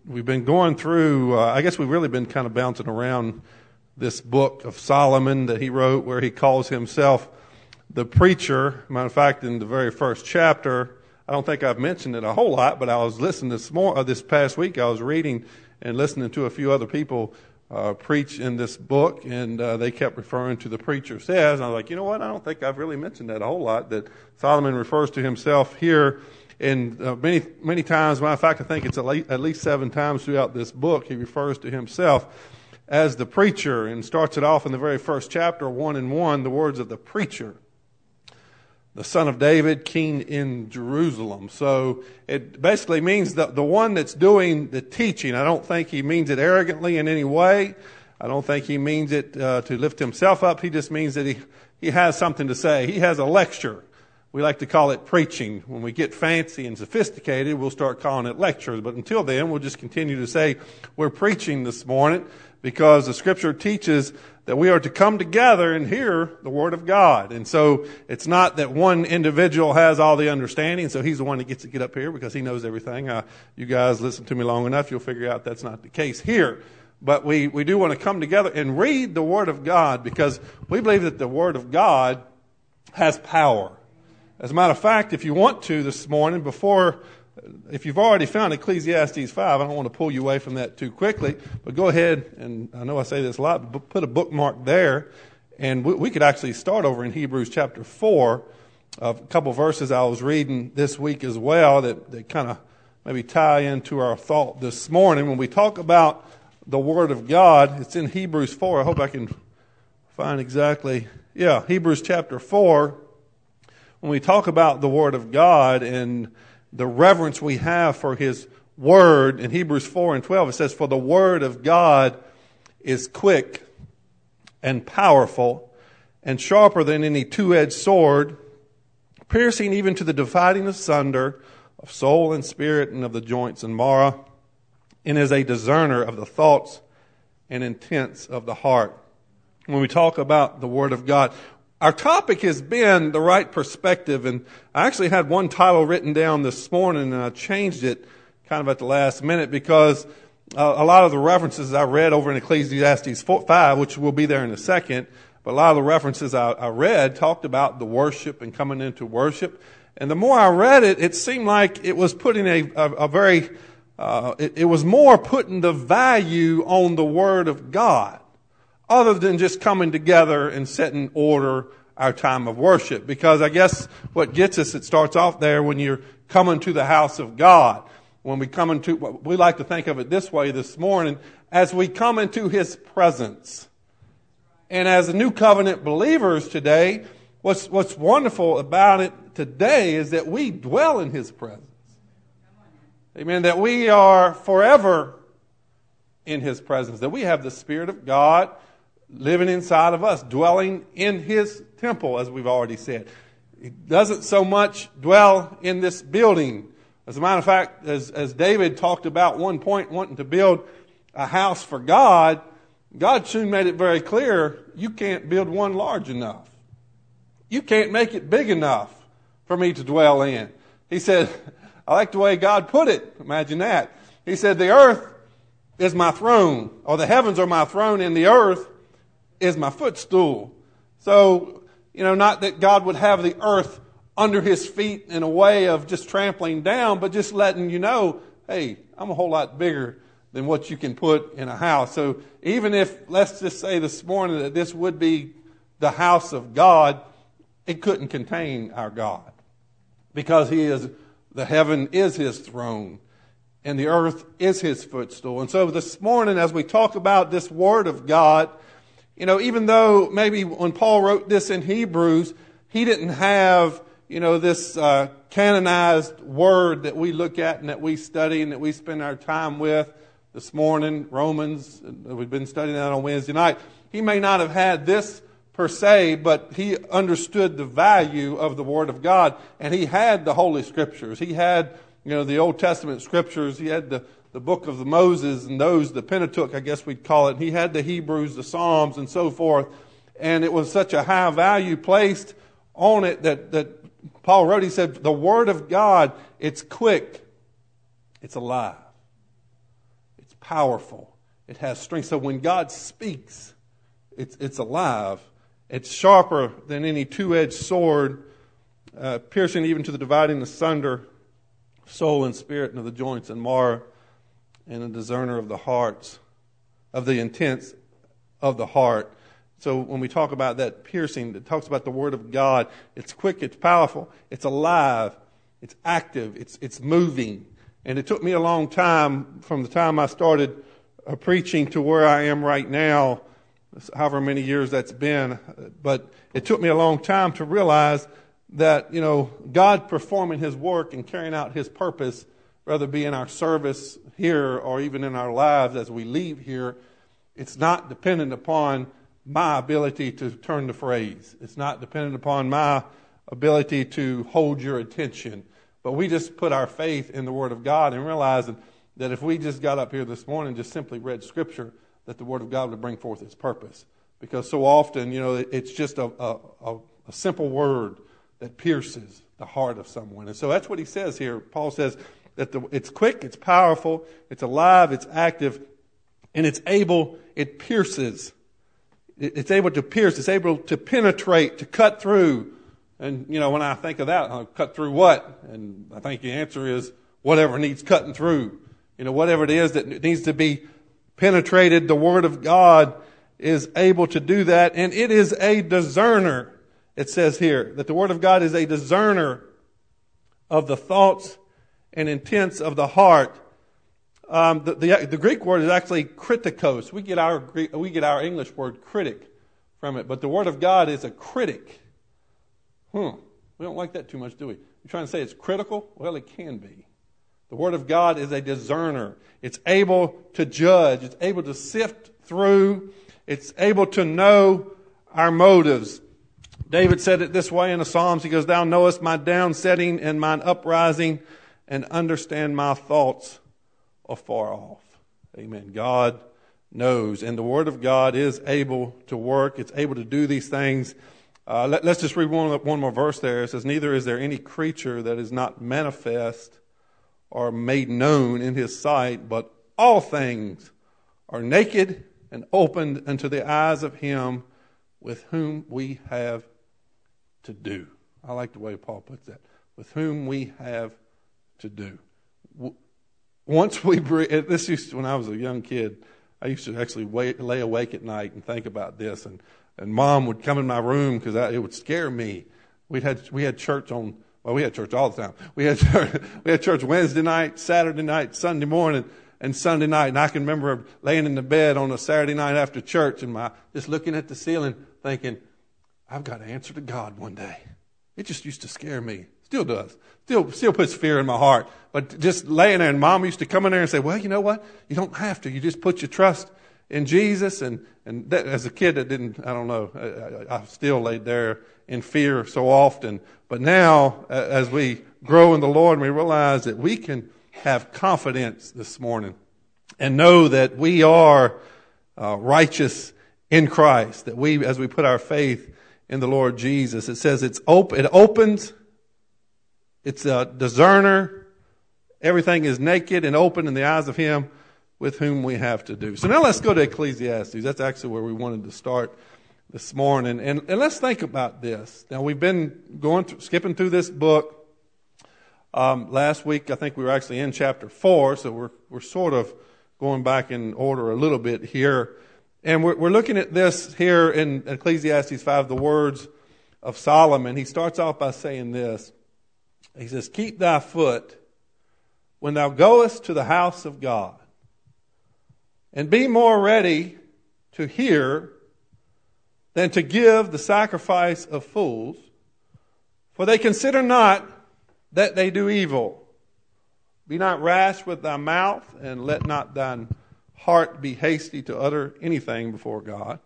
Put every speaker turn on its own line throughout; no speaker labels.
we've been going through, I guess we've really been kind of bouncing around this book of Solomon that he wrote, where he calls himself the preacher. Matter of fact, in the very first chapter, I don't think I've mentioned it a whole lot, but I was listening this past week, I was reading and listening to a few other people preach in this book, and they kept referring to the preacher says. And I was like, you know what? I don't think I've really mentioned that a whole lot, that Solomon refers to himself here. And many times, matter of fact, I think it's at least 7 times throughout this book, he refers to himself as the preacher, and starts it off in the very first chapter, 1:1, the words of the preacher, the son of David, king in Jerusalem. So it basically means the one that's doing the teaching. I don't think he means it arrogantly in any way. I don't think he means it to lift himself up. He just means that he has something to say. He has a lecture. We like to call it preaching. When we get fancy and sophisticated, we'll start calling it lectures. But until then, we'll just continue to say we're preaching this morning, because the Scripture teaches that we are to come together and hear the Word of God. And so it's not that one individual has all the understanding, so he's the one that gets to get up here because he knows everything. You guys listen to me long enough, you'll figure out that's not the case here. But we do want to come together and read the Word of God, because we believe that the Word of God has power. As a matter of fact, if you want to this morning, if you've already found Ecclesiastes 5, I don't want to pull you away from that too quickly, but go ahead, and I know I say this a lot, but put a bookmark there, and we could actually start over in Hebrews chapter 4, a couple verses I was reading this week as well that kind of maybe tie into our thought this morning. When we talk about the Word of God, it's in Hebrews 4. I hope I can find exactly. Yeah, Hebrews chapter 4. When we talk about the Word of God and the reverence we have for His Word, in Hebrews 4:12, it says, "For the Word of God is quick and powerful and sharper than any two-edged sword, piercing even to the dividing asunder of soul and spirit and of the joints and marrow, and is a discerner of the thoughts and intents of the heart." When we talk about the Word of God, our topic has been the right perspective, and I actually had one title written down this morning, and I changed it kind of at the last minute, because a lot of the references I read over in Ecclesiastes 5, which will be there in a second, but a lot of the references I read talked about the worship and coming into worship. And the more I read it, it seemed like it was putting it was more putting the value on the Word of God, other than just coming together and setting order our time of worship. Because I guess what gets us, it starts off there when you're coming to the house of God. When we come into, we like to think of it this way this morning, as we come into His presence. And as new covenant believers today, what's wonderful about it today is that we dwell in His presence. Amen. That we are forever in His presence. That we have the Spirit of God living inside of us, dwelling in His temple, as we've already said. He doesn't so much dwell in this building. As a matter of fact, as David talked about one point, wanting to build a house for God, God soon made it very clear, you can't build one large enough. You can't make it big enough for me to dwell in. He said, I like the way God put it. Imagine that. He said, the earth is my throne, or the heavens are my throne, and the earth is my footstool. So, not that God would have the earth under His feet in a way of just trampling down, but just letting you know, hey, I'm a whole lot bigger than what you can put in a house. So even if, let's just say this morning that this would be the house of God, it couldn't contain our God, because the heaven is His throne and the earth is His footstool. And so this morning, as we talk about this Word of God, even though maybe when Paul wrote this in Hebrews, he didn't have, this canonized word that we look at and that we study and that we spend our time with this morning, Romans, we've been studying that on Wednesday night. He may not have had this per se, but he understood the value of the Word of God, and he had the Holy Scriptures. He had, the Old Testament Scriptures. He had the book of Moses and the Pentateuch, I guess we'd call it. He had the Hebrews, the Psalms, and so forth. And it was such a high value placed on it that Paul wrote, he said, the Word of God, it's quick, it's alive. it's powerful, it has strength. So when God speaks, it's alive. It's sharper than any two-edged sword, piercing even to the dividing asunder soul and spirit, and of the joints and marrow, and a discerner of the hearts, of the intents of the heart. So when we talk about that piercing, it talks about the Word of God. It's quick, it's powerful, it's alive, it's active, it's moving. And it took me a long time from the time I started preaching to where I am right now, however many years that's been. But it took me a long time to realize that, God performing His work and carrying out His purpose, whether it be in our service here or even in our lives as we leave here, it's not dependent upon my ability to turn the phrase. It's not dependent upon my ability to hold your attention. But we just put our faith in the Word of God and realizing that if we just got up here this morning and just simply read Scripture, that the Word of God would bring forth its purpose. Because so often, it's just a simple word that pierces the heart of someone. And so that's what he says here. Paul says that it's quick, it's powerful, it's alive, it's active, and it pierces. It's able to pierce, it's able to penetrate, to cut through. And, when I think of that, I'll cut through what? And I think the answer is whatever needs cutting through. Whatever it is that needs to be penetrated, the Word of God is able to do that. And it is a discerner. It says here that the Word of God is a discerner of the thoughts and intents of the heart. The Greek word is actually kritikos. We get our English word critic from it, but the Word of God is a critic. We don't like that too much, do we? You're trying to say it's critical? Well, it can be. The Word of God is a discerner. It's able to judge. It's able to sift through. It's able to know our motives. David said it this way in the Psalms. He goes, "Thou knowest my downsetting and mine uprising, and understand my thoughts afar off." Amen. God knows, and the Word of God is able to work. It's able to do these things. Let's just read one more verse there. It says, "Neither is there any creature that is not manifest or made known in His sight, but all things are naked and opened unto the eyes of Him with whom we have to do." I like the way Paul puts that. With whom we have to do. Once we breathe, when I was a young kid, I used to actually lay awake at night and think about this, and Mom would come in my room because it would scare me. We had church on. Well, we had church all the time. We had church Wednesday night, Saturday night, Sunday morning, and Sunday night. And I can remember laying in the bed on a Saturday night after church and just looking at the ceiling thinking, I've got to answer to God one day. It just used to scare me. Still does. Still puts fear in my heart. But just laying there, and Mom used to come in there and say, "Well, you know what? You don't have to. You just put your trust in Jesus." And that, as a kid, that didn't, I don't know. I still laid there in fear so often. But now, as we grow in the Lord, we realize that we can have confidence this morning and know that we are righteous in Christ, that as we put our faith in the Lord Jesus. It says it opens, it's a discerner, everything is naked and open in the eyes of Him with whom we have to do. So now let's go to Ecclesiastes. That's actually where we wanted to start this morning. And let's think about this. Now, we've been skipping through this book. Last week, I think we were actually in chapter 4, so we're sort of going back in order a little bit here. And we're looking at this here in Ecclesiastes 5, the words of Solomon. He starts off by saying this. He says, "Keep thy foot when thou goest to the house of God, and be more ready to hear than to give the sacrifice of fools, for they consider not that they do evil. Be not rash with thy mouth, and let not thine heart be hasty to utter anything before God.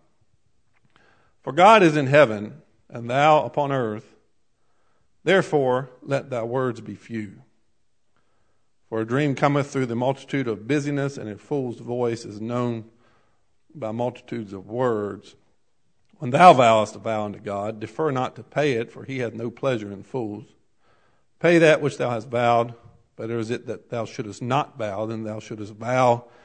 For God is in heaven, and thou upon earth. Therefore let thy words be few. For a dream cometh through the multitude of busyness, and a fool's voice is known by multitudes of words. When thou vowest a vow unto God, defer not to pay it, for He hath no pleasure in fools. Pay that which thou hast vowed. Better is it that thou shouldest not vow than thou shouldest vow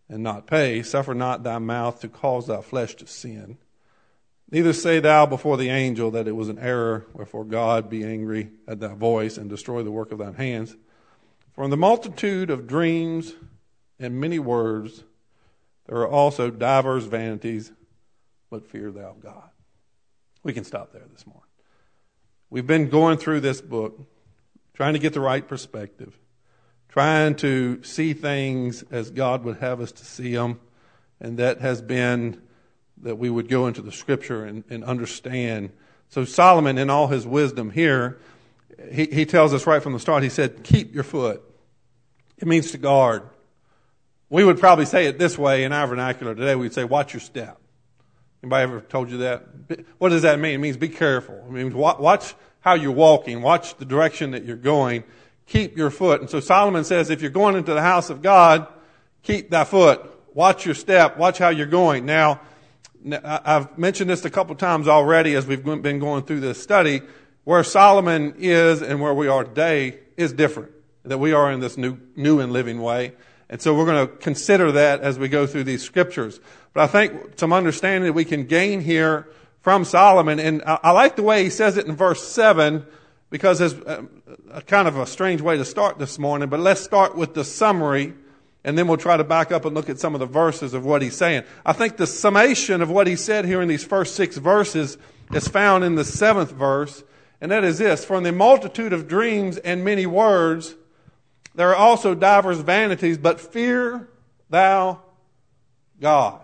and not pay. Suffer not thy mouth to cause thy flesh to sin. Neither say thou before the angel that it was an error, wherefore God be angry at thy voice and destroy the work of thine hands. For in the multitude of dreams and many words there are also divers vanities, but fear thou God. We can stop there this morning. We've been going through this book, trying to get the right perspective, trying to see things as God would have us to see them, and that has been that we would go into the Scripture and understand. So Solomon, in all his wisdom here, he tells us right from the start, he said, keep your foot. It means to guard. We would probably say it this way in our vernacular today. We'd say, watch your step. Anybody ever told you that? What does that mean? It means be careful. It means watch how you're walking. Watch the direction that you're going. Keep your foot. And so Solomon says, if you're going into the house of God, keep thy foot. Watch your step. Watch how you're going. Now, I've mentioned this a couple times already as we've been going through this study. Where Solomon is and where we are today is different. That we are in this new and living way. And so we're going to consider that as we go through these scriptures. But I think some understanding that we can gain here from Solomon, and I like the way he says it in verse 7, because it's a kind of a strange way to start this morning. But let's start with the summary, and then we'll try to back up and look at some of the verses of what he's saying. I think the summation of what he said here in these first 6 verses is found in the 7th verse, and that is this: from the multitude of dreams and many words, there are also divers vanities, but fear thou God.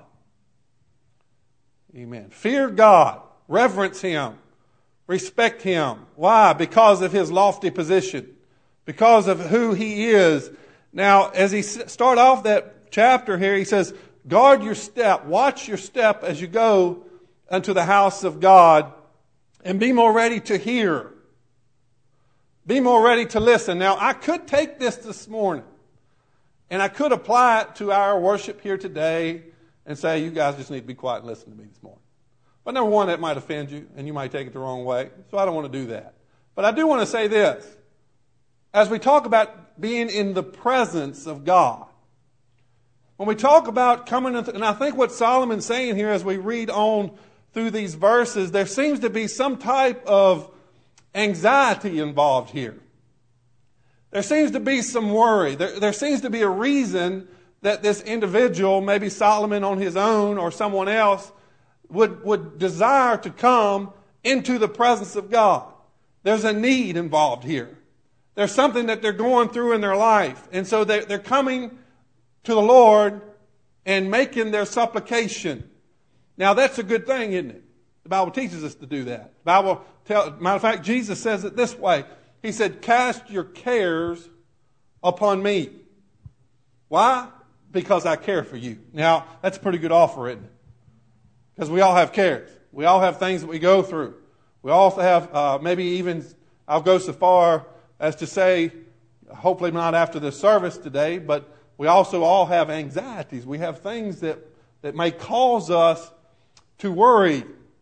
Amen. Fear God. Reverence Him. Respect Him. Why? Because of His lofty position. Because of who He is. Now, as he start off that chapter here, he says, guard your step. Watch your step as you go unto the house of God, and be more ready to hear. Be more ready to listen. Now, I could take this morning, and I could apply it to our worship here today and say, you guys just need to be quiet and listen to me this morning. But number one, that might offend you, and you might take it the wrong way, so I don't want to do that. But I do want to say this. As we talk about being in the presence of God, when we talk about coming into, and I think what Solomon's saying here as we read on through these verses, there seems to be some type of anxiety involved here. There seems to be some worry. There seems to be a reason that this individual, maybe Solomon on his own or someone else, would desire to come into the presence of God. There's a need involved here. There's something that they're going through in their life. And so they're coming to the Lord and making their supplication. Now that's a good thing, isn't it? The Bible teaches us to do that. Matter of fact, Jesus says it this way. He said, cast your cares upon me. Why? Because I care for you. Now, that's a pretty good offer, isn't it? Because we all have cares. We all have things that we go through. We also have, maybe even, I'll go so far as to say, hopefully not after this service today, but we also all have anxieties. We have things that may cause us to worry.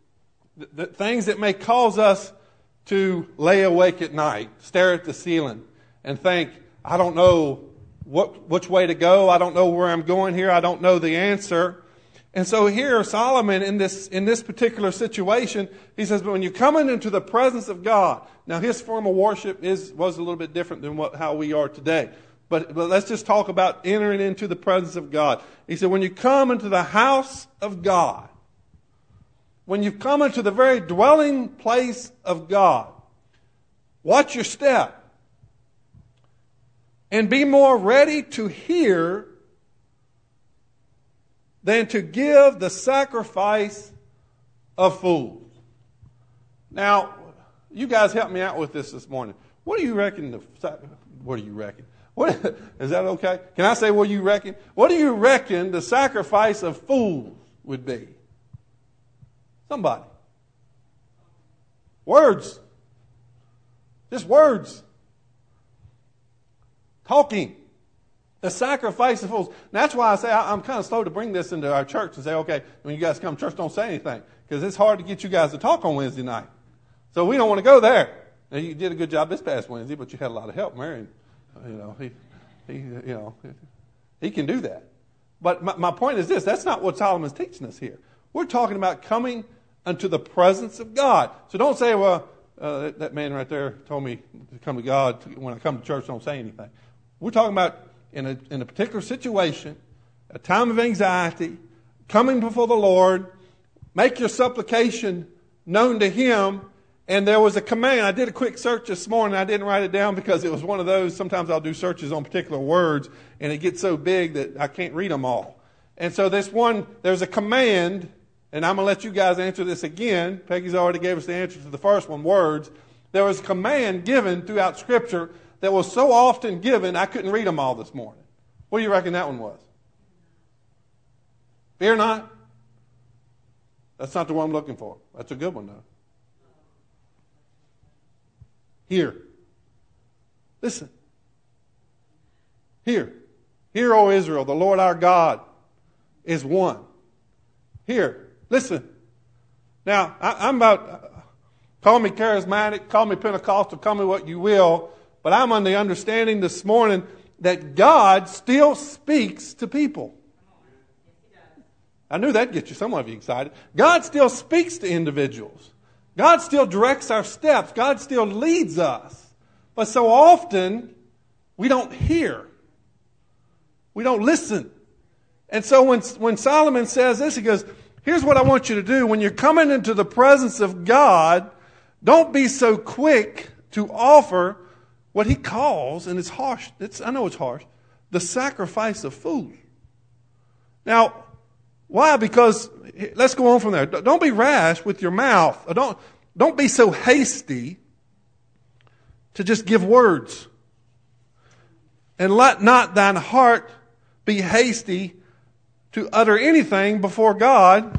Things that may cause us to lay awake at night, stare at the ceiling, and think, I don't know which way to go. I don't know where I'm going here. I don't know the answer. And so here, Solomon, in this particular situation, he says, but when you're coming into the presence of God, now his form of worship was a little bit different than how we are today. But let's just talk about entering into the presence of God. He said, when you come into the house of God, when you've come into the very dwelling place of God, watch your step and be more ready to hear than to give the sacrifice of fools. Now, you guys help me out with this morning. What do you reckon? What do you reckon? Is that okay? Can I say what you reckon? What do you reckon the sacrifice of fools would be? Somebody. Words. Just words. Talking. The sacrifice of fools. And that's why I say I'm kind of slow to bring this into our church and say, okay, when you guys come to church, don't say anything. Because it's hard to get you guys to talk on Wednesday night. So we don't want to go there. Now, you did a good job this past Wednesday, but you had a lot of help, Marion. He can do that. But my point is this. That's not what Solomon's teaching us here. We're talking about coming unto the presence of God. So don't say, well, that man right there told me to come to God. When I come to church, don't say anything. We're talking about in a particular situation, a time of anxiety, coming before the Lord, make your supplication known to Him. And there was a command. I did a quick search this morning. I didn't write it down because it was one of those. Sometimes I'll do searches on particular words, and it gets so big that I can't read them all. And so there's a command, and I'm going to let you guys answer this again. Peggy's already gave us the answer to the first one, words. There was a command given throughout Scripture that was so often given, I couldn't read them all this morning. What do you reckon that one was? Fear not. That's not the one I'm looking for. That's a good one, though. Hear. Listen. Hear. Hear, O Israel, the Lord our God is one. Hear. Listen. Now, I'm about, call me charismatic, call me Pentecostal, call me what you will, but I'm on the understanding this morning that God still speaks to people. I knew that'd get some of you excited. God still speaks to individuals. God still directs our steps. God still leads us. But so often, we don't hear. We don't listen. And so when Solomon says this, he goes, here's what I want you to do. When you're coming into the presence of God, don't be so quick to offer what he calls, and it's harsh, I know it's harsh, the sacrifice of food. Now, why? Because, let's go on from there. Don't be rash with your mouth. Don't be so hasty to just give words. And let not thine heart be hasty to utter anything before God.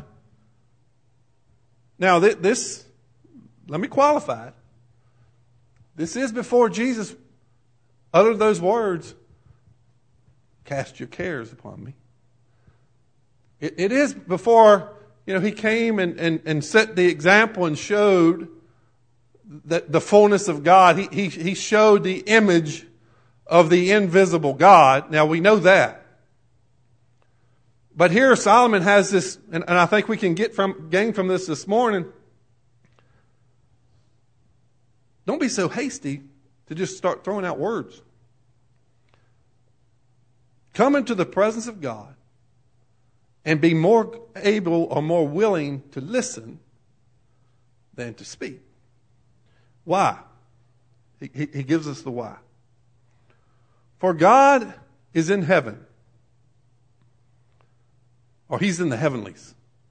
Now, this, let me qualify it. This is before Jesus uttered those words, cast your cares upon me. It is before, he came and set the example and showed that the fullness of God. He showed the image of the invisible God. Now we know that. But here Solomon has this, and I think we can gain from this morning. Don't be so hasty to just start throwing out words. Come into the presence of God and be more able or more willing to listen than to speak. Why? He gives us the why. For God is in heaven, or He's in the heavenlies.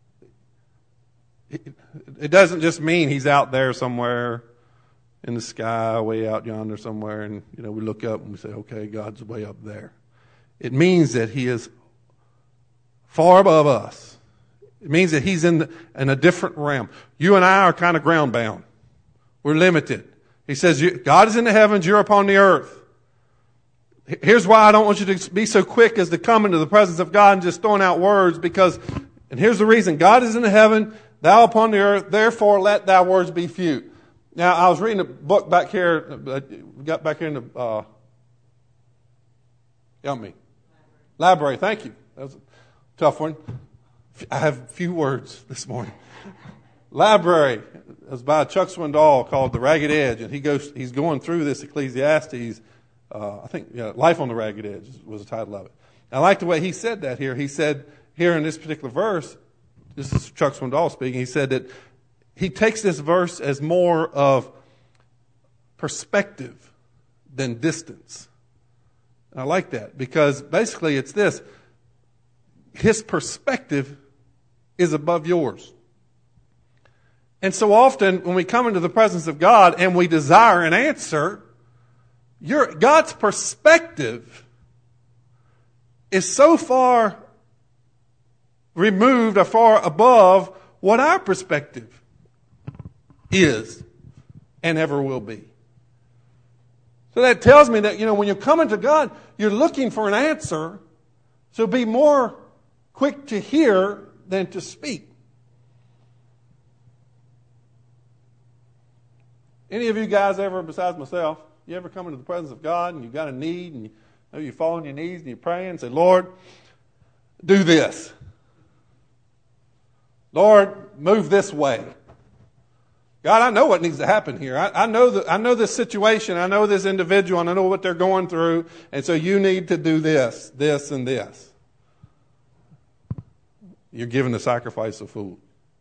It doesn't just mean He's out there somewhere in the sky, way out yonder somewhere, and we look up and we say, okay, God's way up there. It means that He is far above us. It means that He's in a different realm. You and I are kind of ground bound. We're limited. He says, God is in the heavens, you're upon the earth. Here's why I don't want you to be so quick as to come into the presence of God and just throwing out words, and here's the reason. God is in the heaven, thou upon the earth, therefore let thy words be few. Now, I was reading a book back here, got back here in the, help me. Library, thank you. That was a tough one. I have few words this morning. Library. It was by Chuck Swindoll called The Ragged Edge, and he's going through this Ecclesiastes. I think Life on the Ragged Edge was the title of it. I like the way he said that here. He said here in this particular verse, this is Chuck Swindoll speaking, he said that he takes this verse as more of perspective than distance. And I like that because basically it's this. His perspective is above yours. And so often when we come into the presence of God and we desire an answer, God's perspective is so far removed or far above what our perspective is and ever will be. So that tells me that, when you're coming to God, you're looking for an answer. So be more quick to hear than to speak. Any of you guys ever, besides myself, you ever come into the presence of God and you've got a need and you fall on your knees and you're praying and say, Lord, do this. Lord, move this way. God, I know what needs to happen here. I know this situation. I know this individual, and I know what they're going through. And so you need to do this, this, and this. You're giving the sacrifice of fool.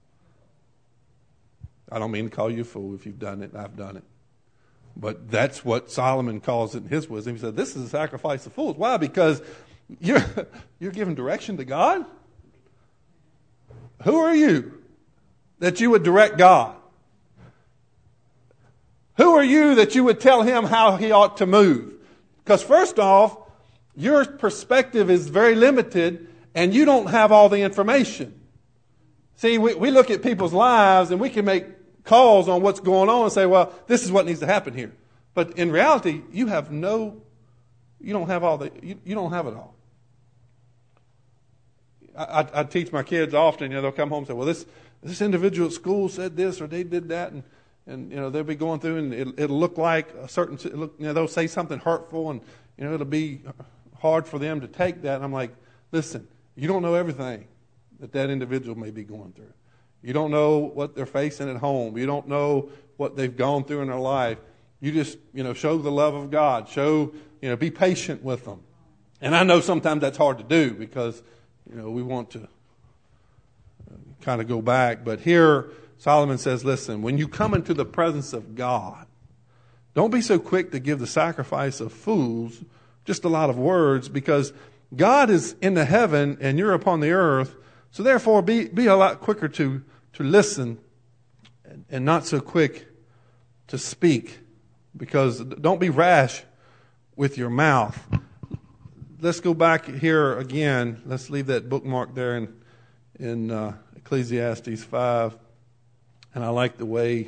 I don't mean to call you a fool if you've done it, and I've done it. But that's what Solomon calls it in his wisdom. He said, this is a sacrifice of fools. Why? Because you're giving direction to God? Who are you that you would direct God? Who are you that you would tell him how he ought to move? Because first off, your perspective is very limited and you don't have all the information. See, we look at people's lives and we can make calls on what's going on and say, well, this is what needs to happen here. But in reality, you don't have it all. I teach my kids often, they'll come home and say, well, this individual at school said this or they did that, and they'll be going through and it'll look like a certain, they'll say something hurtful and, it'll be hard for them to take that. And I'm like, listen, you don't know everything that individual may be going through. You don't know what they're facing at home. You don't know what they've gone through in their life. You just, show the love of God. Be patient with them. And I know sometimes that's hard to do because, we want to kind of go back. But here, Solomon says, listen, when you come into the presence of God, don't be so quick to give the sacrifice of fools, just a lot of words, because God is in the heaven and you're upon the earth. So therefore, be a lot quicker to listen and not so quick to speak, because don't be rash with your mouth. Let's go back here again. Let's leave that bookmark there in Ecclesiastes 5. And I like the way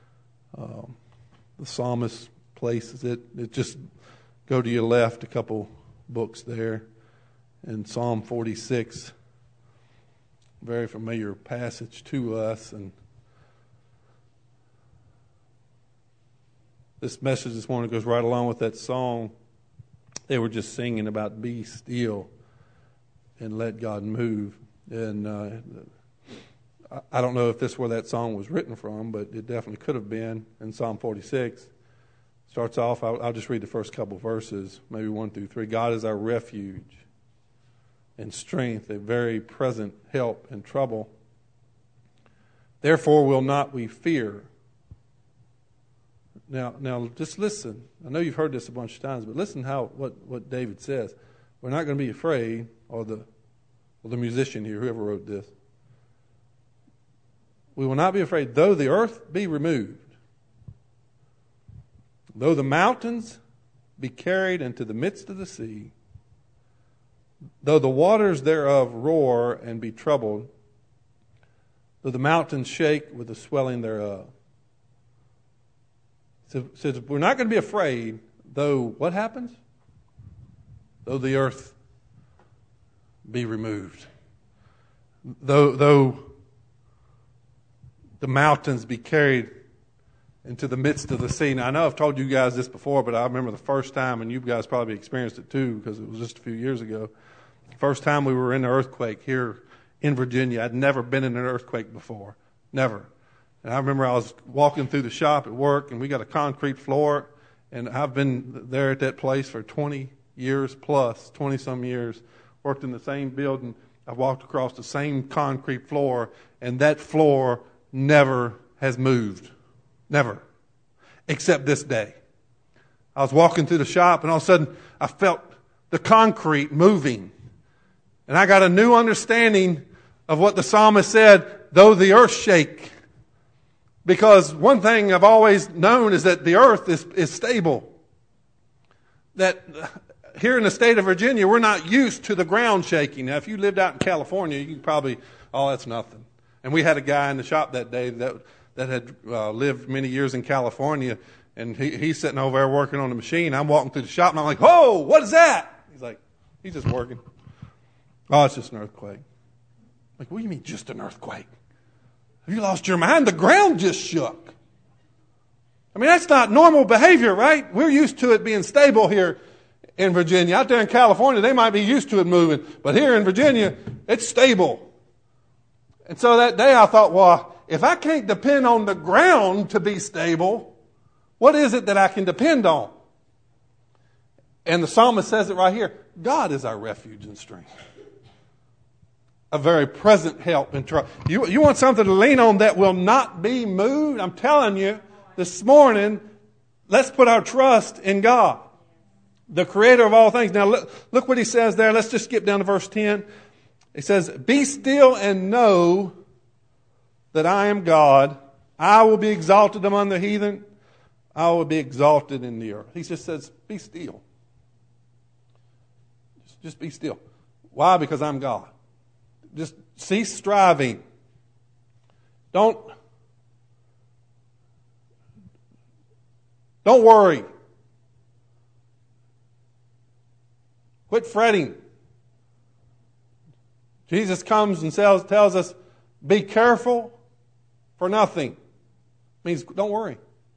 the psalmist places it. It just go to your left a couple books there. In Psalm 46, very familiar passage to us. And this message this morning goes right along with that song. They were just singing about be still and let God move. And I don't know if this is where that song was written from, but it definitely could have been in Psalm 46. Starts off, I'll just read the first couple verses, maybe 1 through 3. God is our refuge and strength, a very present help in trouble. Therefore will not we fear. Now, just listen. I know you've heard this a bunch of times, but listen what David says. We're not going to be afraid, or the musician here, whoever wrote this. We will not be afraid, though the earth be removed, though the mountains be carried into the midst of the sea, though the waters thereof roar and be troubled, though the mountains shake with the swelling thereof. So we're not going to be afraid, though what happens? Though the earth be removed. Though the mountains be carried into the midst of the sea. Now, I know I've told you guys this before, but I remember the first time, and you guys probably experienced it too, because it was just a few years ago. First time we were in an earthquake here in Virginia. I'd never been in an earthquake before. Never. And I remember I was walking through the shop at work, and we got a concrete floor, and I've been there at that place for 20 years plus, 20-some years, worked in the same building. I've walked across the same concrete floor, and that floor never has moved. Never. Except this day. I was walking through the shop, and all of a sudden, I felt the concrete moving. And I got a new understanding of what the psalmist said, though the earth shake. Because one thing I've always known is that the earth is stable. That here in the state of Virginia, we're not used to the ground shaking. Now, if you lived out in California, you could probably, that's nothing. And we had a guy in the shop that day that had lived many years in California, and he's sitting over there working on the machine. I'm walking through the shop, and I'm like, "Whoa, what is that?" He's like, "He's just working." "Oh, it's just an earthquake." I'm like, "What do you mean, just an earthquake? Have you lost your mind? The ground just shook." I mean, that's not normal behavior, right? We're used to it being stable here in Virginia. Out there in California, they might be used to it moving. But here in Virginia, it's stable. And so that day I thought, well, if I can't depend on the ground to be stable, what is it that I can depend on? And the psalmist says it right here. God is our refuge and strength. A very present help in trouble. You want something to lean on that will not be moved? I'm telling you, this morning, let's put our trust in God, the creator of all things. Now, look what he says there. Let's just skip down to verse 10. He says, be still and know that I am God. I will be exalted among the heathen. I will be exalted in the earth. He just says, be still. Just be still. Why? Because I'm God. Just cease striving. Don't worry. Quit fretting. Jesus comes and tells us, be careful for nothing. Means don't worry.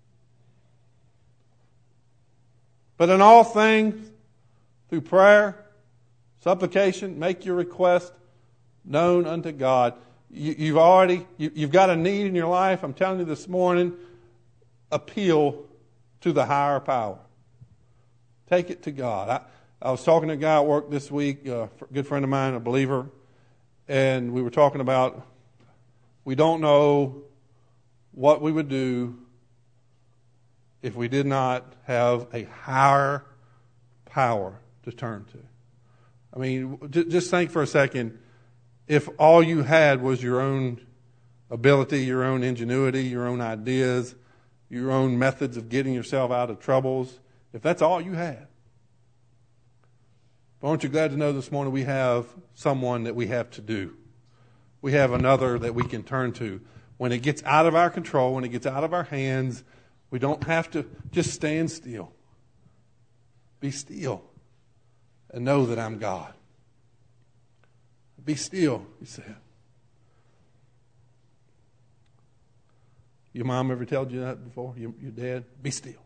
But in all things, through prayer, supplication, make your request known unto God. You've got a need in your life. I'm telling you this morning, appeal to the higher power. Take it to God. I was talking to a guy at work this week, a good friend of mine, a believer, and we were talking about we don't know what we would do if we did not have a higher power to turn to. I mean, just think for a second, if all you had was your own ability, your own ingenuity, your own ideas, your own methods of getting yourself out of troubles, if that's all you had. But aren't you glad to know this morning we have someone that we have to do? We have another that we can turn to. When it gets out of our control, when it gets out of our hands, we don't have to just stand still. Be still and know that I'm God. Be still, he said. Your mom ever told you that before? Your dad? Be still.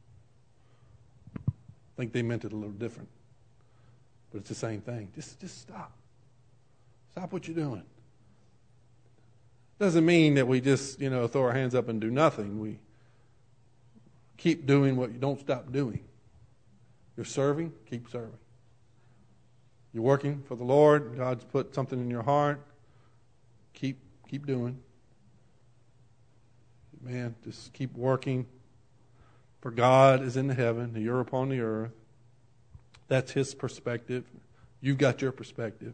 I think they meant it a little different. But it's the same thing. Just stop. Stop what you're doing. Doesn't mean that we just, throw our hands up and do nothing. We keep doing what you don't stop doing. You're serving, keep serving. You're working for the Lord. God's put something in your heart. Keep doing. Man, just keep working. For God is in the heaven, and you're upon the earth. That's His perspective. You've got your perspective.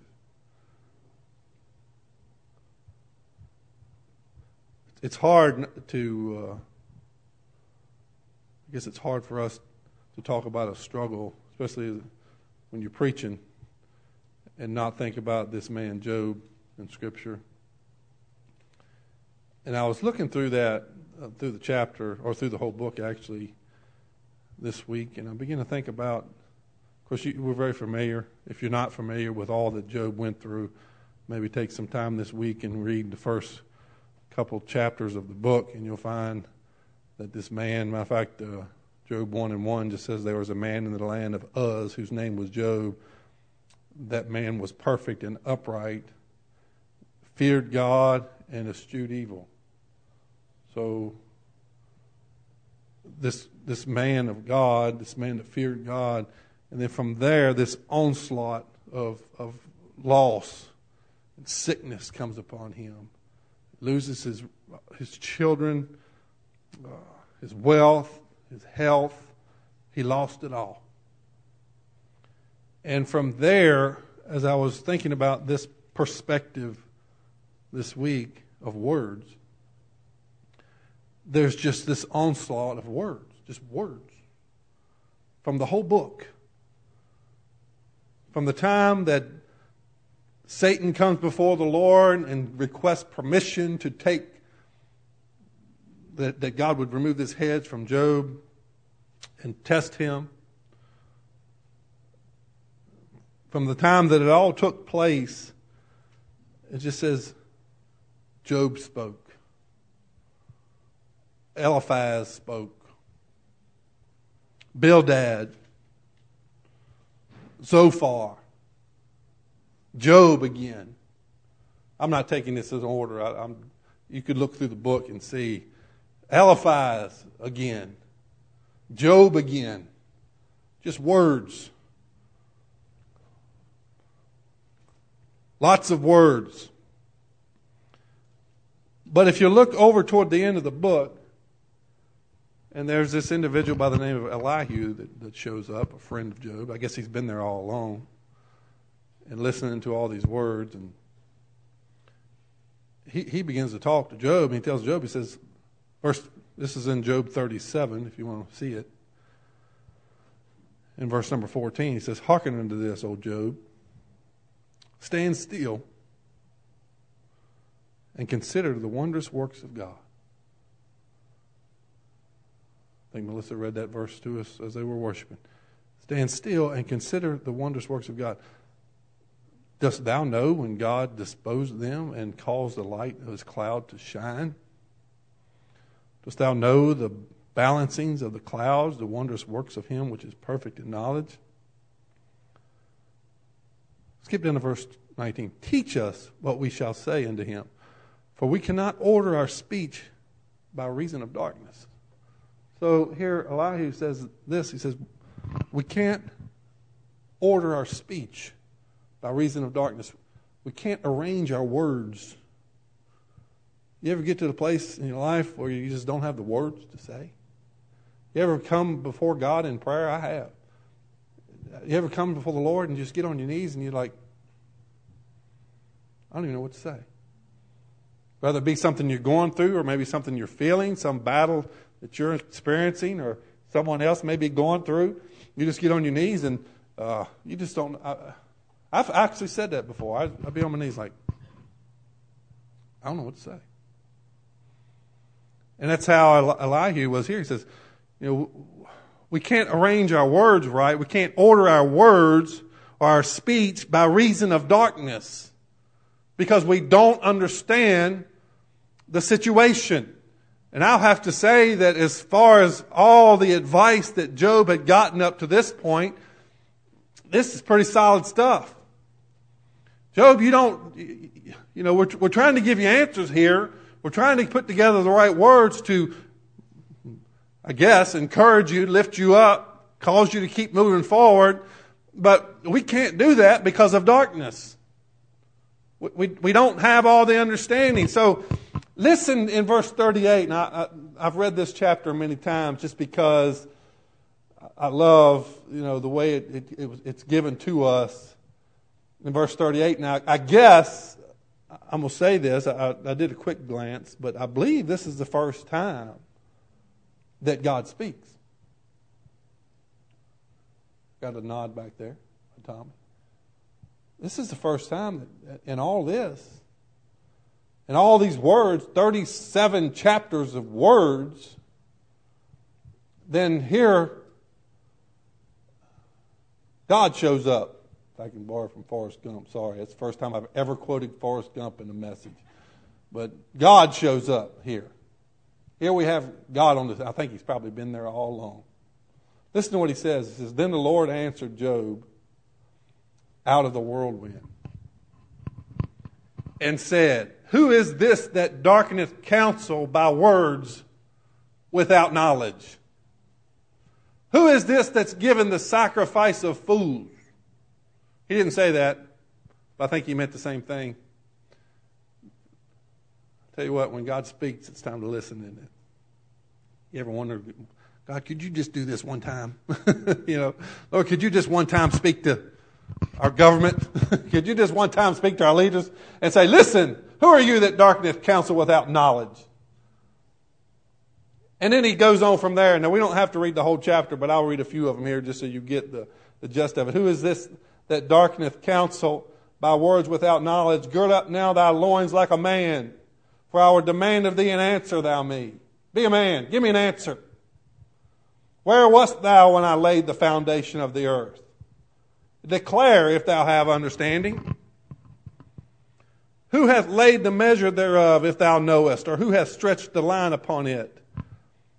It's hard to, I guess it's hard for us to talk about a struggle, especially when you're preaching, and not think about this man Job in Scripture. And I was looking through that, through the chapter, or through the whole book actually, this week, and I began to think about, of course, we're very familiar. If you're not familiar with all that Job went through, maybe take some time this week and read the first couple chapters of the book, and you'll find that this man, matter of fact, Job 1:1 just says there was a man in the land of Uz whose name was Job. That man was perfect and upright, feared God, and eschewed evil. So this man of God, this man that feared God, and then from there, this onslaught of loss and sickness comes upon him. Loses his children, his wealth, his health. He lost it all. And from there, as I was thinking about this perspective this week of words, there's just this onslaught of words, just words, from the whole book. From the time that Satan comes before the Lord and requests permission to take, that God would remove his heads from Job and test him. From the time that it all took place, it just says, Job spoke. Eliphaz spoke. Bildad Zophar, Job again. I'm not taking this as an order. You could look through the book and see Eliphaz again, Job again. Just words. Lots of words. But if you look over toward the end of the book, and there's this individual by the name of Elihu that shows up, a friend of Job. I guess he's been there all along and listening to all these words. And he begins to talk to Job, and he tells Job, he says, this is in Job 37, if you want to see it. In verse number 14, he says, "Hearken unto this, O Job. Stand still and consider the wondrous works of God." I think Melissa read that verse to us as they were worshiping. Stand still and consider the wondrous works of God. Dost thou know when God disposed them and caused the light of his cloud to shine? Dost thou know the balancings of the clouds, the wondrous works of him which is perfect in knowledge? Skip down to verse 19. Teach us what we shall say unto him, for we cannot order our speech by reason of darkness. So here Elihu says this. He says, we can't order our speech by reason of darkness. We can't arrange our words. You ever get to the place in your life where you just don't have the words to say? You ever come before God in prayer? I have. You ever come before the Lord and just get on your knees and you're like, I don't even know what to say. Whether it be something you're going through or maybe something you're feeling, some battle that you're experiencing or someone else may be going through, you just get on your knees and you just don't. I've actually said that before. I'd be on my knees like, I don't know what to say. And that's how Elihu was here. He says, we can't arrange our words right. We can't order our words or our speech by reason of darkness because we don't understand the situation. And I'll have to say that as far as all the advice that Job had gotten up to this point, this is pretty solid stuff. Job, we're trying to give you answers here. We're trying to put together the right words to, I guess, encourage you, lift you up, cause you to keep moving forward. But we can't do that because of darkness. We don't have all the understanding. So listen in verse 38. And I've read this chapter many times just because I love, the way it's given to us. In verse 38, now I guess I'm going to say this. I did a quick glance, but I believe this is the first time that God speaks. Got a nod back there, Tommy. This is the first time that in all this, in all these words, 37 chapters of words, then here God shows up. If I can borrow from Forrest Gump, sorry. That's the first time I've ever quoted Forrest Gump in a message. But God shows up here. Here we have God on this. I think he's probably been there all along. Listen to what he says. He says, "Then the Lord answered Job out of the whirlwind and said, Who is this that darkeneth counsel by words without knowledge? Who is this that's given the sacrifice of fools?" He didn't say that, but I think he meant the same thing. I'll tell you what, when God speaks, it's time to listen, isn't it? You ever wonder, God, could you just do this one time? Lord, could you just one time speak to our government? Could you just one time speak to our leaders and say, listen, who are you that darkeneth counsel without knowledge? And then he goes on from there. Now, we don't have to read the whole chapter, but I'll read a few of them here just so you get the gist of it. Who is this that darkeneth counsel by words without knowledge? Gird up now thy loins like a man, for I will demand of thee an answer thou me. Be a man, give me an answer. Where wast thou when I laid the foundation of the earth? Declare if thou have understanding. Who hath laid the measure thereof, if thou knowest, or who hath stretched the line upon it?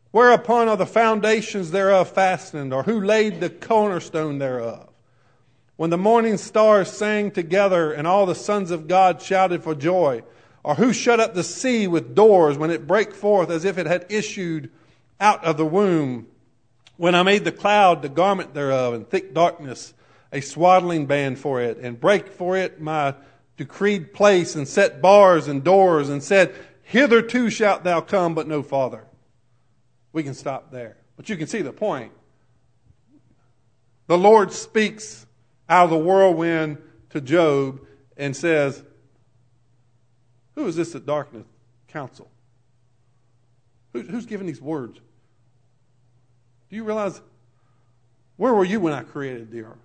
Whereupon are the foundations thereof fastened, or who laid the cornerstone thereof? When the morning stars sang together and all the sons of God shouted for joy? Or who shut up the sea with doors when it brake forth as if it had issued out of the womb? When I made the cloud the garment thereof, and thick darkness a swaddling band for it, and brake for it my decreed place, and set bars and doors, and said, hitherto shalt thou come, but no farther. We can stop there. But you can see the point. The Lord speaks out of the whirlwind to Job and says, who is this that darkeneth counsel? Who's giving these words? Do you realize, where were you when I created the earth?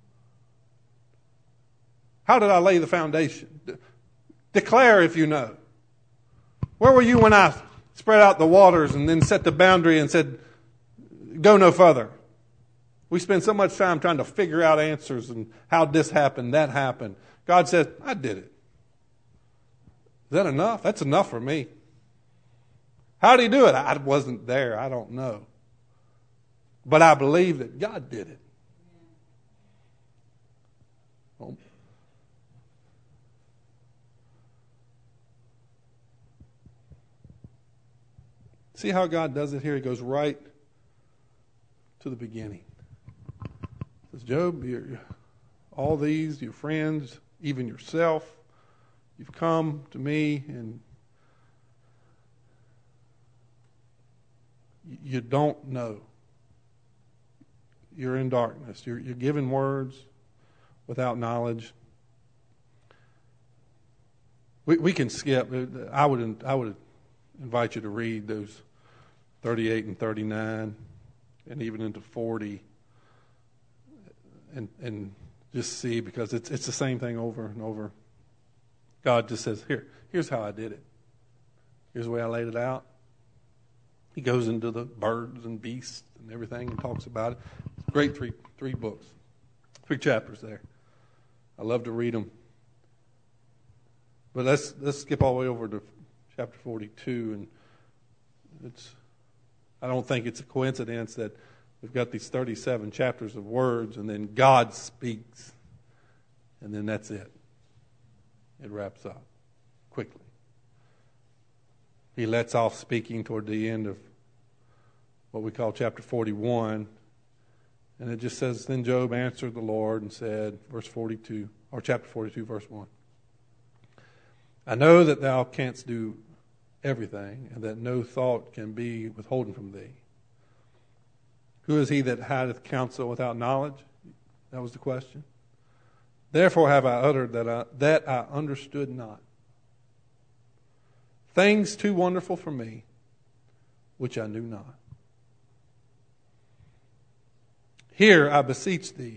How did I lay the foundation? Declare if you know. Where were you when I spread out the waters and then set the boundary and said, go no further? We spend so much time trying to figure out answers and how this happened, that happened. God says, I did it. Is that enough? That's enough for me. How did he do it? I wasn't there. I don't know. But I believe that God did it. Well, see how God does it here? He goes right to the beginning. He says, Job, all these, your friends, even yourself, you've come to me and you don't know. You're in darkness. You're giving words without knowledge. We can skip. I would invite you to read those 38 and 39 and even into 40 and just see, because it's the same thing over and over. God just says, here's how I did it. Here's the way I laid it out. He goes into the birds and beasts and everything and talks about it. Great three books, 3 chapters there. I love to read them. But let's skip all the way over to chapter 42, and I don't think it's a coincidence that we've got these 37 chapters of words, and then God speaks, and then that's it. It wraps up quickly. He lets off speaking toward the end of what we call chapter 41, and it just says, then Job answered the Lord and said, verse 42, or chapter 42, verse 1. I know that thou canst do everything, and that no thought can be withholden from thee. Who is he that hideth counsel without knowledge? That was the question. Therefore have I uttered that I understood not. Things too wonderful for me, which I knew not. Hear, I beseech thee,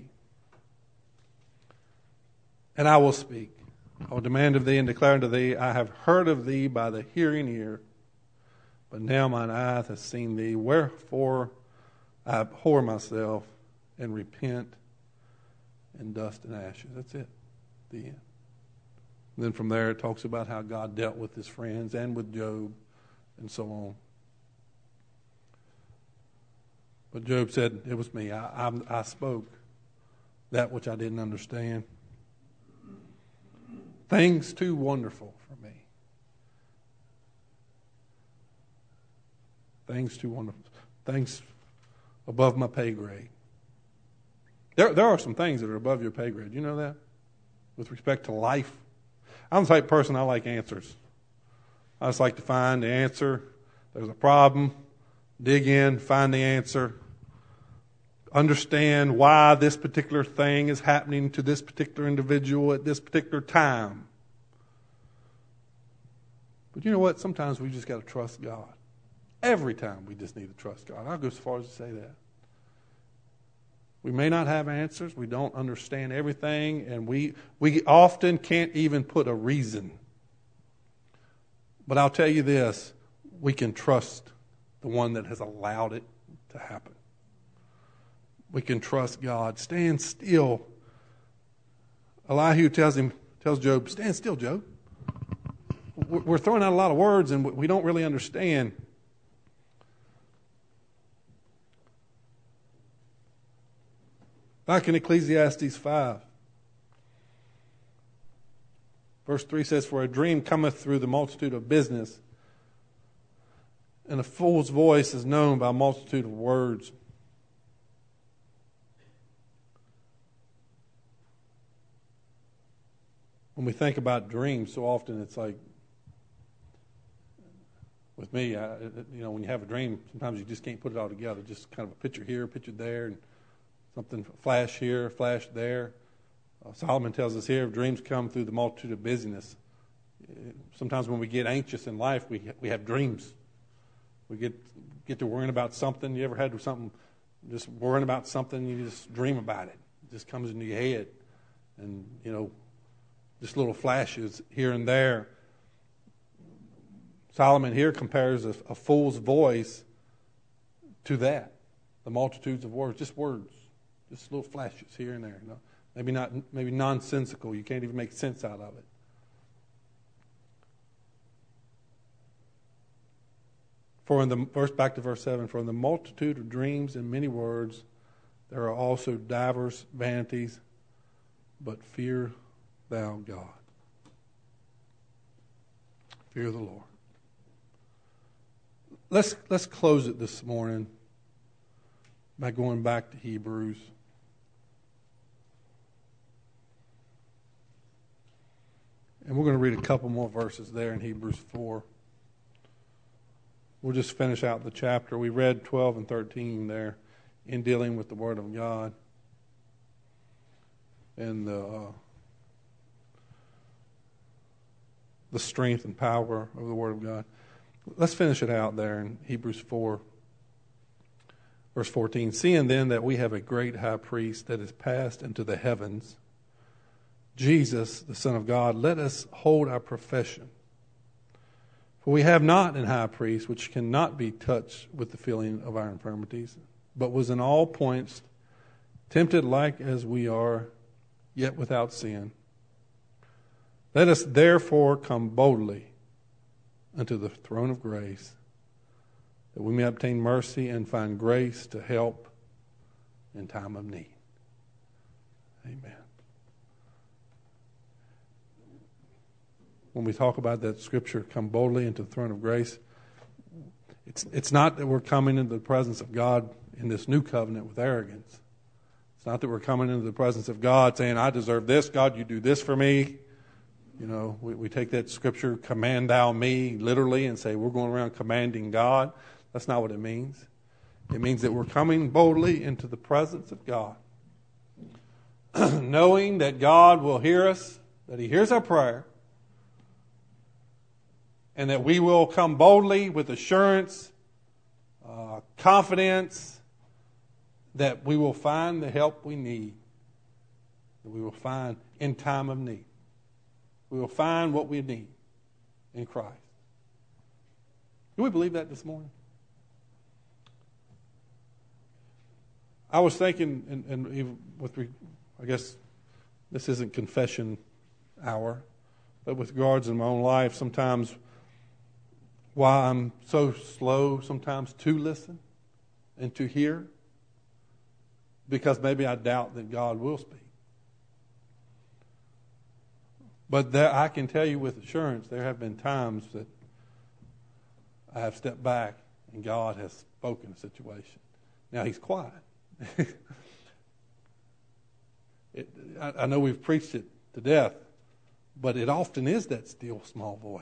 and I will speak. I will demand of thee and declare unto thee, I have heard of thee by the hearing ear, but now mine eye hath seen thee. Wherefore I abhor myself and repent in dust and ashes. That's it. The end. And then from there it talks about how God dealt with his friends and with Job and so on. But Job said, it was me. I spoke that which I didn't understand. Things too wonderful for me. Things too wonderful. Things above my pay grade. There are some things that are above your pay grade. You know that? With respect to life. I'm the type of person, I like answers. I just like to find the answer. There's a problem. Dig in, find the answer. Understand why this particular thing is happening to this particular individual at this particular time. But you know what? Sometimes we just got to trust God. Every time we just need to trust God. I'll go as far as to say that. We may not have answers. We don't understand everything. And we often can't even put a reason. But I'll tell you this. We can trust the one that has allowed it to happen. We can trust God. Stand still. Elihu tells Job, stand still, Job. We're throwing out a lot of words and we don't really understand. Back in Ecclesiastes 5. Verse 3 says, "For a dream cometh through the multitude of business, and a fool's voice is known by a multitude of words." When we think about dreams, so often it's like, with me, when you have a dream, sometimes you just can't put it all together. Just kind of a picture here, a picture there, and something flash here, flash there. Solomon tells us here, dreams come through the multitude of busyness. Sometimes when we get anxious in life, we have dreams. We get to worrying about something. You ever had something, just worrying about something, you just dream about it. It just comes into your head. And, just little flashes here and there. Solomon here compares a fool's voice to that. The multitudes of words, just little flashes here and there. Maybe nonsensical. You can't even make sense out of it. Back to verse 7, "For in the multitude of dreams and many words, there are also divers vanities, but fear thou God." Fear the Lord. Let's close it this morning by going back to Hebrews. And we're going to read a couple more verses there in Hebrews 4. We'll just finish out the chapter. We read 12 and 13 there in dealing with the Word of God and the strength and power of the Word of God. Let's finish it out there in Hebrews 4, verse 14. "Seeing then that we have a great high priest that is passed into the heavens, Jesus, the Son of God, let us hold our profession. For we have not an high priest which cannot be touched with the feeling of our infirmities, but was in all points tempted like as we are, yet without sin. Let us therefore come boldly unto the throne of grace, that we may obtain mercy and find grace to help in time of need." Amen. When we talk about that scripture, come boldly into the throne of grace, it's not that we're coming into the presence of God in this new covenant with arrogance. It's not that we're coming into the presence of God saying, "I deserve this, God, you do this for me." We take that scripture, "command thou me," literally, and say we're going around commanding God. That's not what it means. It means that we're coming boldly into the presence of God, knowing that God will hear us, that He hears our prayer, and that we will come boldly with assurance, confidence, that we will find the help we need, that we will find in time of need. We will find what we need in Christ. Do we believe that this morning? I was thinking, I guess this isn't confession hour, but with regards in my own life, sometimes why I'm so slow sometimes to listen and to hear, because maybe I doubt that God will speak. But I can tell you with assurance, there have been times that I have stepped back and God has spoken a situation. Now, He's quiet. I know we've preached it to death, but it often is that still small voice.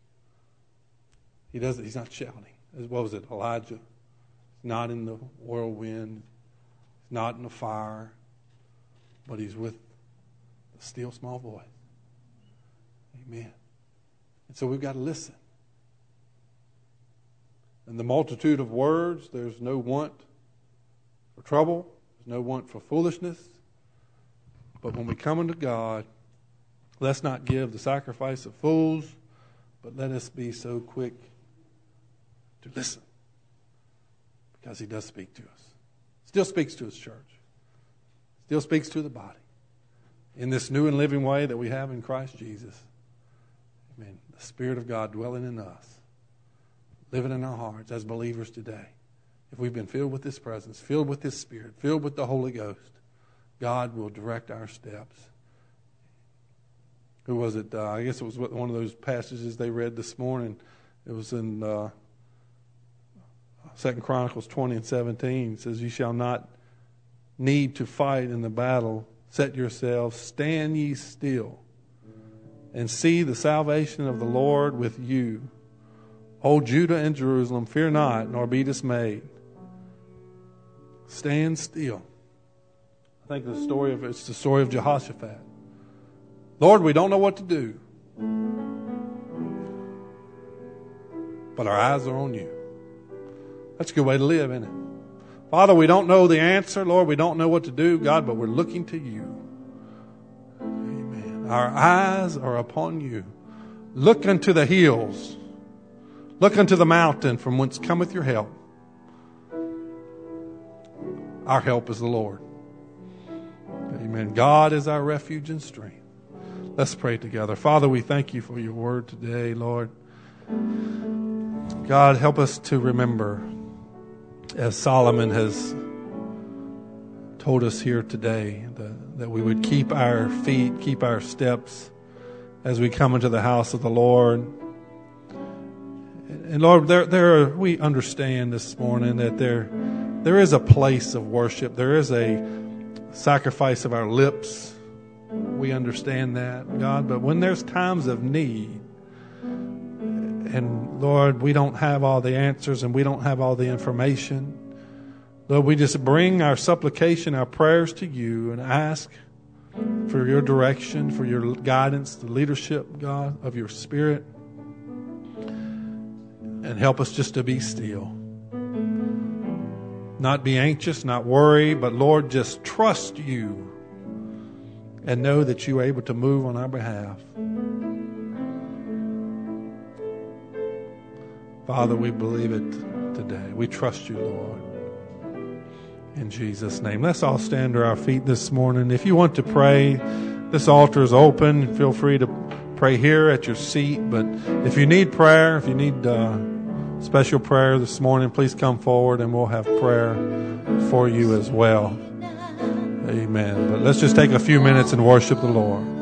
He's not shouting. What was it, Elijah? He's not in the whirlwind. He's not in the fire. But he's with the still small voice. Amen. And so we've got to listen. In the multitude of words, there's no want for trouble. There's no want for foolishness. But when we come unto God, let's not give the sacrifice of fools, but let us be so quick to listen. Because He does speak to us. Still speaks to His church. Still speaks to the body. In this new and living way that we have in Christ Jesus. Amen. The Spirit of God dwelling in us. Living in our hearts as believers today. If we've been filled with His presence, filled with His Spirit, filled with the Holy Ghost, God will direct our steps. Who was it? I guess it was one of those passages they read this morning. It was in 2 Chronicles 20 and 17. It says, "You shall not need to fight in the battle. Set yourselves, stand ye still, and see the salvation of the Lord with you. O Judah and Jerusalem, fear not, nor be dismayed." Stand still. I think it's the story of Jehoshaphat. Lord, we don't know what to do, but our eyes are on you. That's a good way to live, isn't it? Father, we don't know the answer. Lord, we don't know what to do, God, but we're looking to you. Amen. Our eyes are upon you. Look unto the hills. Look unto the mountain from whence cometh your help. Our help is the Lord. Amen. God is our refuge and strength. Let's pray together. Father, we thank you for your word today, Lord. God, help us to remember, as Solomon has told us here today, that we would keep our feet, keep our steps as we come into the house of the Lord. And Lord, we understand this morning that there is a place of worship. There is a sacrifice of our lips. We understand that, God. But when there's times of need, and Lord, we don't have all the answers and we don't have all the information, Lord, we just bring our supplication, our prayers to you and ask for your direction, for your guidance, the leadership, God, of your Spirit. And help us just to be still. Not be anxious, not worry, but Lord, just trust you and know that you are able to move on our behalf. Father, we believe it today. We trust you, Lord. In Jesus' name. Let's all stand to our feet this morning. If you want to pray, this altar is open. Feel free to pray here at your seat. But if you need prayer, if you need special prayer this morning, please come forward and we'll have prayer for you as well. Amen. But let's just take a few minutes and worship the Lord.